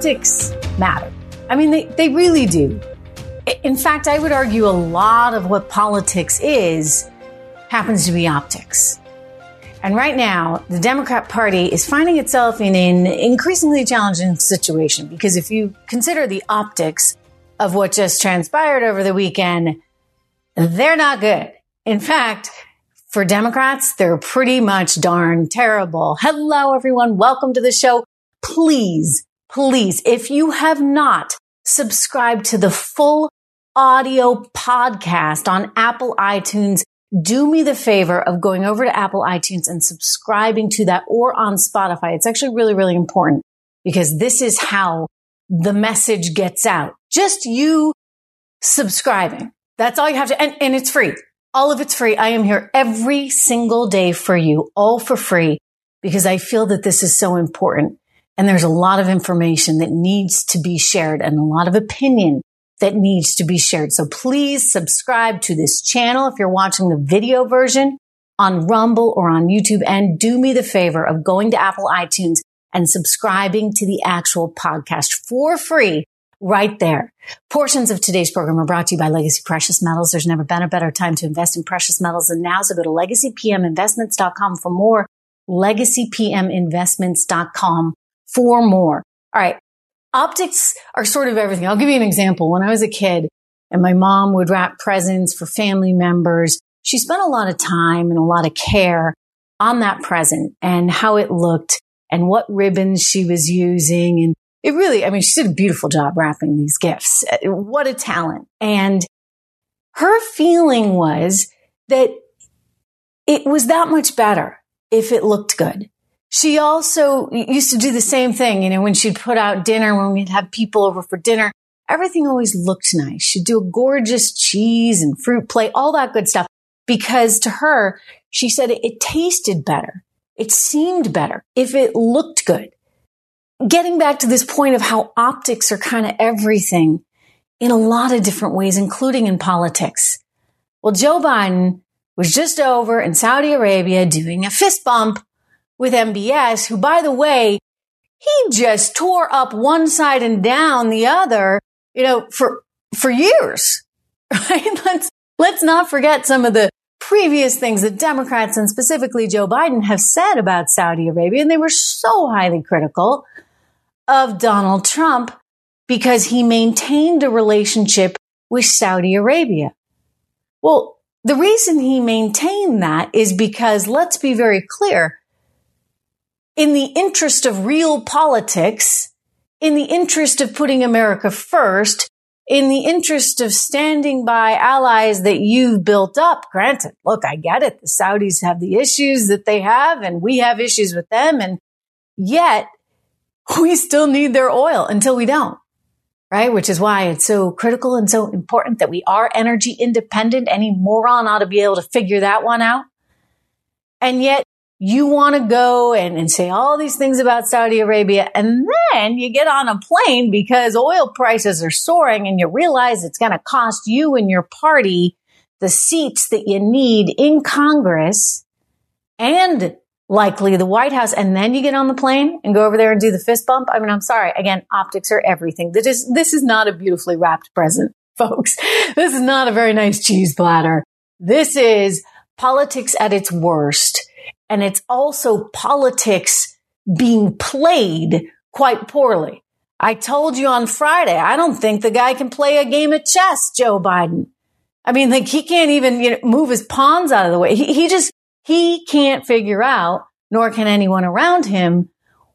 optics matter. I mean, they really do. In fact, I would argue a lot of what politics is happens to be optics. And right now, the Democrat Party is finding itself in an increasingly challenging situation because if you consider the optics of what just transpired over the weekend, they're not good. In fact, for Democrats, they're pretty much darn terrible. Hello, everyone. Welcome to the show. Please, if you have not subscribed to the full audio podcast on Apple iTunes, do me the favor of going over to Apple iTunes and subscribing to that, or on Spotify. It's actually really, really important because this is how the message gets out. Just you subscribing. That's all you have to, and it's free. All of it's free. I am here every single day for you, all for free, because I feel that this is so important. And there's a lot of information that needs to be shared and a lot of opinion that needs to be shared. So please subscribe to this channel if you're watching the video version on Rumble or on YouTube. And do me the favor of going to Apple iTunes and subscribing to the actual podcast for free right there. Portions of today's program are brought to you by Legacy Precious Metals. There's never been a better time to invest in precious metals than now. So go to legacypminvestments.com for more. legacypminvestments.com for more. All right. Optics are sort of everything. I'll give you an example. When I was a kid and my mom would wrap presents for family members, she spent a lot of time and a lot of care on that present and how it looked and what ribbons she was using. And it really, I mean, she did a beautiful job wrapping these gifts. What a talent. And her feeling was that it was that much better if it looked good. She also used to do the same thing, you know, when she'd put out dinner, when we'd have people over for dinner, everything always looked nice. She'd do a gorgeous cheese and fruit plate, all that good stuff. Because to her, she said it tasted better. It seemed better if it looked good. Getting back to this point of how optics are kind of everything in a lot of different ways, including in politics. Well, Joe Biden was just over in Saudi Arabia doing a fist bump with MBS, who, by the way, he just tore up one side and down the other, you know, for years, right? Let's not forget some of the previous things that Democrats and specifically Joe Biden have said about Saudi Arabia. And they were so highly critical of Donald Trump because he maintained a relationship with Saudi Arabia. Well, the reason he maintained that is because, let's be very clear, in the interest of real politics, in the interest of putting America first, in the interest of standing by allies that you've built up. Granted, look, I get it. The Saudis have the issues that they have, and we have issues with them. And yet we still need their oil until we don't, right? Which is why it's so critical and so important that we are energy independent. Any moron ought to be able to figure that one out. And yet, you want to go and say all these things about Saudi Arabia, and then you get on a plane because oil prices are soaring and you realize it's going to cost you and your party the seats that you need in Congress and likely the White House. And then you get on the plane and go over there and do the fist bump. I mean, I'm sorry. Again, optics are everything. This is not a beautifully wrapped present, folks. This is not a very nice cheese platter. This is politics at its worst. And it's also politics being played quite poorly. I told you on Friday, I don't think the guy can play a game of chess, Joe Biden. I mean, like, he can't even move his pawns out of the way. He can't figure out, nor can anyone around him,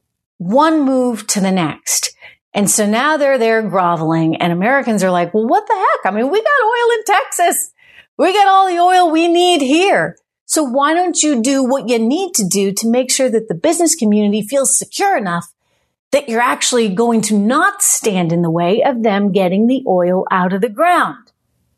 one move to the next. And so now they're there groveling, and Americans are like, well, what the heck? I mean, we got oil in Texas. We got all the oil we need here. So why don't you do what you need to do to make sure that the business community feels secure enough that you're actually going to not stand in the way of them getting the oil out of the ground,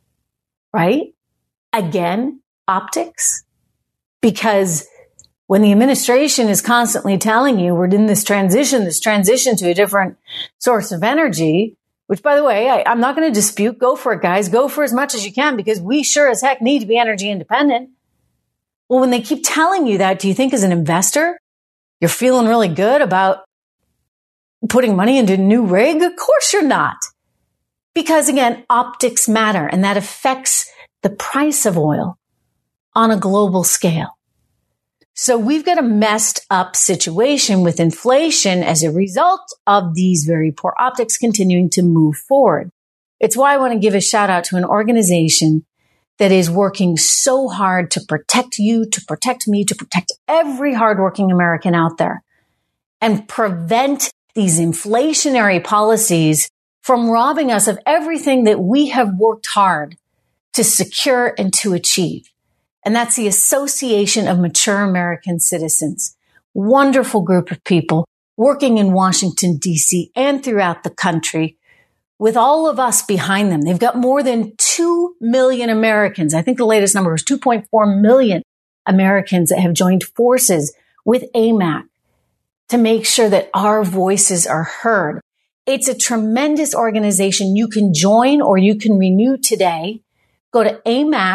right? Again, optics. Because when the administration is constantly telling you we're in this transition to a different source of energy, which, by the way, I'm not going to dispute. Go for it, guys. Go for as much as you can because we sure as heck need to be energy independent. Well, when they keep telling you that, do you think as an investor, you're feeling really good about putting money into a new rig? Of course you're not. Because again, optics matter, and that affects the price of oil on a global scale. So we've got a messed up situation with inflation as a result of these very poor optics continuing to move forward. It's why I want to give a shout out to an organization that is working so hard to protect you, to protect me, to protect every hardworking American out there and prevent these inflationary policies from robbing us of everything that we have worked hard to secure and to achieve. And that's the Association of Mature American Citizens. Wonderful group of people working in Washington, D.C. and throughout the country with all of us behind them. They've got more than 2 million Americans. I think the latest number was 2.4 million Americans that have joined forces with AMAC to make sure that our voices are heard. It's a tremendous organization. You can join or you can renew today. Go to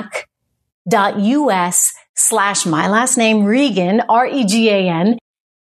amac.us/ my last name, Regan, Regan,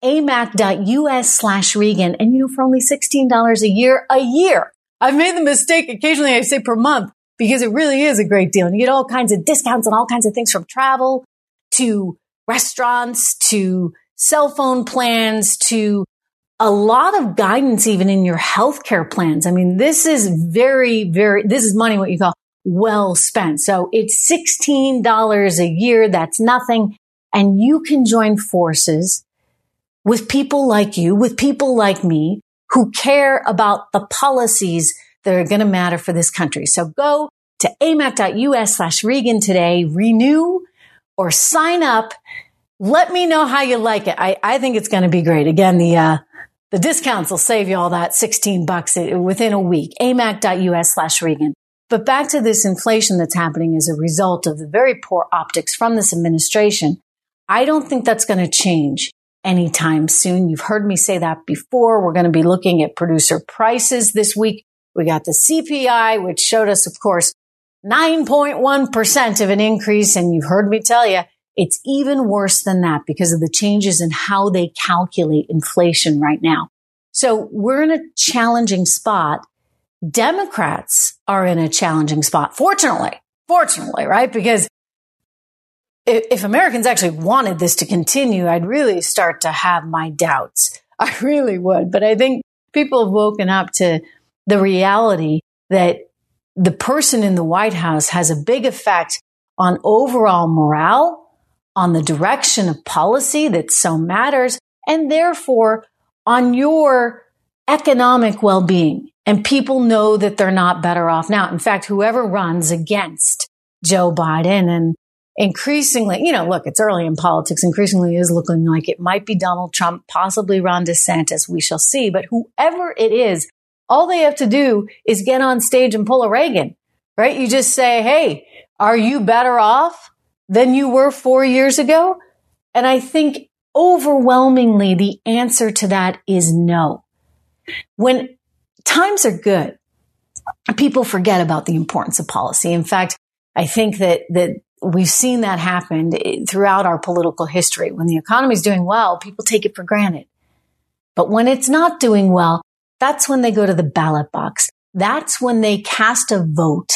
amac.us/Regan. And for only $16 a year, I've made the mistake occasionally I say per month because it really is a great deal. And you get all kinds of discounts and all kinds of things from travel to restaurants to cell phone plans to a lot of guidance even in your healthcare plans. I mean, this is this is money what you call well spent. So it's $16 a year. That's nothing. And you can join forces with people like you, with people like me who care about the policies that are going to matter for this country. So go to amac.us/Regan today, renew or sign up. Let me know how you like it. I think it's going to be great. Again, the discounts will save you all that $16 within a week. amac.us/Regan. But back to this inflation that's happening as a result of the very poor optics from this administration. I don't think that's going to change anytime soon. You've heard me say that before. We're going to be looking at producer prices this week. We got the CPI, which showed us, of course, 9.1% of an increase. And you've heard me tell you, it's even worse than that because of the changes in how they calculate inflation right now. So we're in a challenging spot. Democrats are in a challenging spot. Fortunately, right? Because if Americans actually wanted this to continue, I'd really start to have my doubts. I really would. But I think people have woken up to the reality that the person in the White House has a big effect on overall morale, on the direction of policy that so matters, and therefore on your economic well-being. And people know that they're not better off now. In fact, whoever runs against Joe Biden and increasingly, look, it's early in politics, increasingly is looking like it might be Donald Trump, possibly Ron DeSantis. We shall see. But whoever it is, all they have to do is get on stage and pull a Reagan, right? You just say, hey, are you better off than you were 4 years ago? And I think overwhelmingly the answer to that is no. When times are good, people forget about the importance of policy. In fact, I think that we've seen that happen throughout our political history. When the economy is doing well, people take it for granted. But when it's not doing well, that's when they go to the ballot box. That's when they cast a vote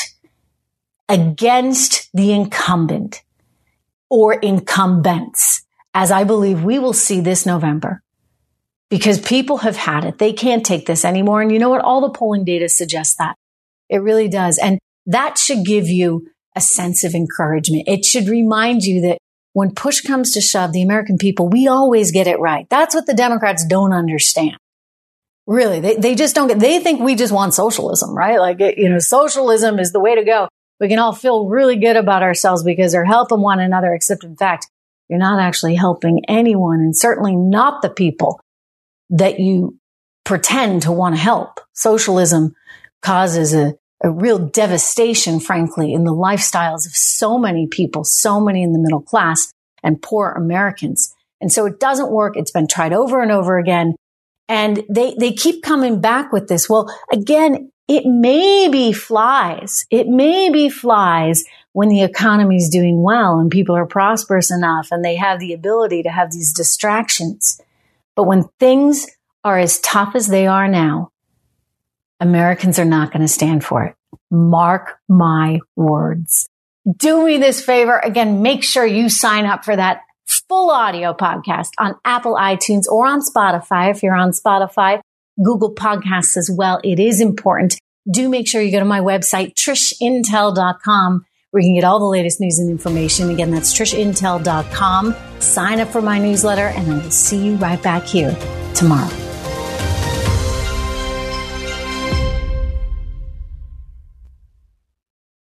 against the incumbent or incumbents, as I believe we will see this November. Because people have had it. They can't take this anymore. And you know what? All the polling data suggests that. It really does. And that should give you a sense of encouragement. It should remind you that when push comes to shove, the American people, we always get it right. That's what the Democrats don't understand. Really, they just don't they think we just want socialism, right? Like, socialism is the way to go. We can all feel really good about ourselves because they're helping one another, except in fact, you're not actually helping anyone, and certainly not the people that you pretend to want to help. Socialism causes a real devastation, frankly, in the lifestyles of so many people, so many in the middle class and poor Americans. And so it doesn't work. It's been tried over and over again. And they keep coming back with this. Well, again, it maybe flies. It maybe flies when the economy is doing well and people are prosperous enough and they have the ability to have these distractions. But when things are as tough as they are now, Americans are not going to stand for it. Mark my words. Do me this favor. Again, make sure you sign up for that full audio podcast on Apple iTunes or on Spotify. If you're on Spotify, Google Podcasts as well. It is important. Do make sure you go to my website, trishintel.com, where you can get all the latest news and information. Again, that's trishintel.com. Sign up for my newsletter, and I will see you right back here tomorrow.